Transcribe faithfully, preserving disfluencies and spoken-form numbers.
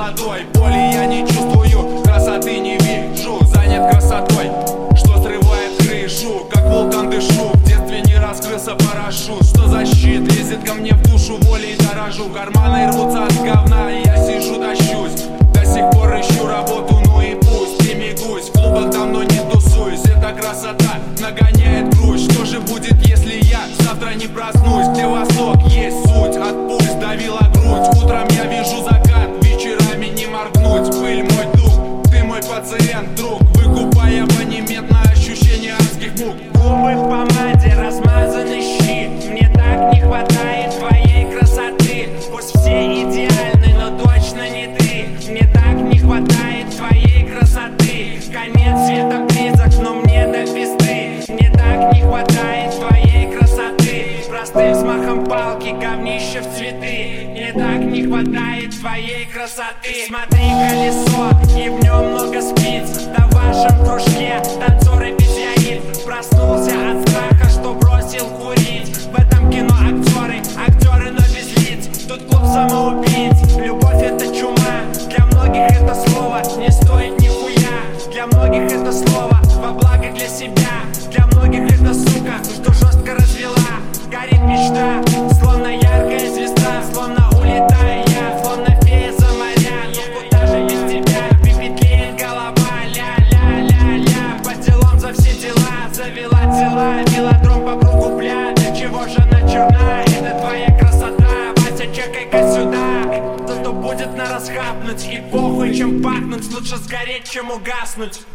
молодой. Боли я не чувствую, красоты не вижу. Занят красотой, что срывает крышу. Как вулкан дышу, в детстве не раскрылся парашют. Что за щит лезет ко мне в душу, волей дорожу. Карманы рвутся от говна, я сижу тащусь. До сих пор ищу работу, ну и пусть. Не мигусь, в клубах давно не тусуюсь. Эта красота нагоняет грусть. Что же будет, если я завтра не проснусь? Где восток есть суть, от пульс давила грудь. Утром я вижу закат, вечерами не моргнуть. Пыль мой дух, ты мой пациент, друг. Выкупай абонемент на ощущение адских мук. Губы в помаде, размазаны щи. Мне так не хватает твоей красоты. Пусть все идеальны, но точно не ты. Мне так не хватает твоей красоты. Конец света близок, но мне до пизды. Мне так не хватает твоей красоты. Простым взмахом палки, говнище в цветы. Мне так не хватает твоей красоты. Смотри, колесо, и в нем много спиц. Да в вашем кружке танцор обезьянит. Проснулся от страха, что бросил курить. В этом кино актеры, актеры, но без лиц. Тут клуб самоубийц. Любовь — это чума. Для многих это слово не стоит нихуя. Для многих это слово во благо для себя. Для многих это сука, что жестко развела. Горит мечта, словно яркая звезда. Словно улетаю я, словно фея за моря. Но куда же без тебя? Пепетлеет голова. Ля-ля-ля-ля, по делам за все дела. Завела дела, велодром по кругу, бля. Для чего же она черна? Это твоя красота. Вася, чекай-ка сюда. Зато будет на расхапнуть. И похуй, чем пахнуть. Лучше сгореть, чем угаснуть.